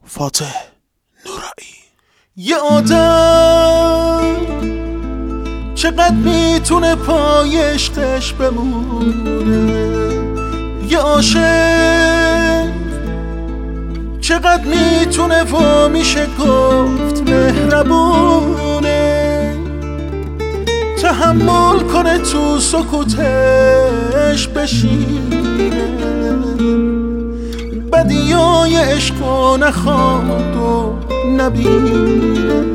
فاتح نورایی. یه آدم چقدر میتونه پای عشقش بمونه، یه عاشق چقدر میتونه و میشه گفت مهربونه، تحمل کنه تو سکوتش بشینه، بدیای عشقو نخواد و نبینه.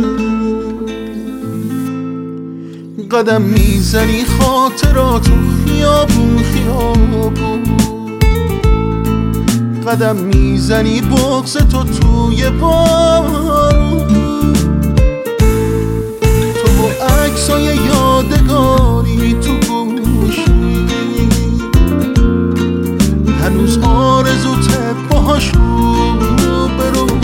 قدم میزنی خاطراتو خیابون خیابون، قدم میزنی بغض تو توی بارون، تو با عکسای یادگاری تو گوشی، هنوز آرزوته باهاشون بروشی.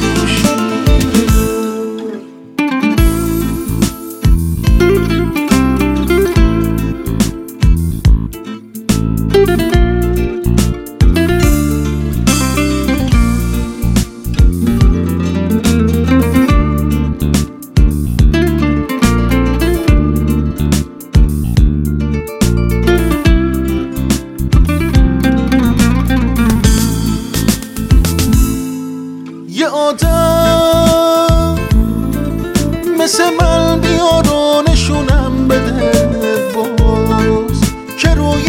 یه آدم مثل من بیار و نشونم بده باز، که روی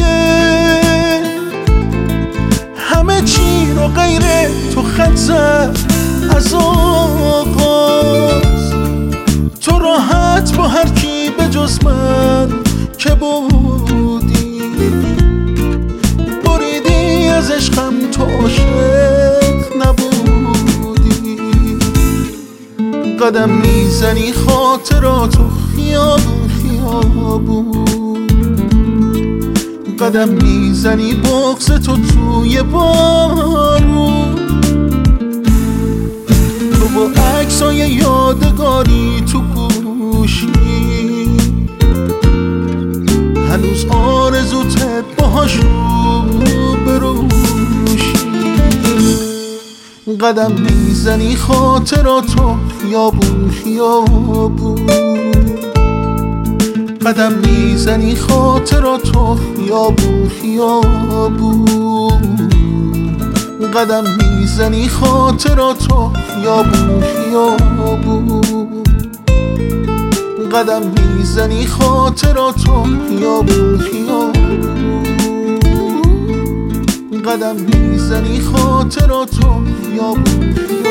همه چی رو غیر تو خط زد از آغاز. تو راحت با هر کی به جز من که بودی، بریدی از عشقم، تو عاشق نبودی. قدم میزنی خاطراتو خیابون خیابون، قدم میزنی بغض تو توی بارون، تو با عکسای یادگاری تو گوشی، هنوز آرزوته باهاشون بروشی. قدم میزنی خاطراتو خیابون خیابون، قدم میزنی خاطراتو خیابون خیابون، قدم میزنی خاطراتو خیابون خیابون، قدم میزنی خاطراتو خیابون خیابون، قدم میزنی خاطراتو خیابون خیابون.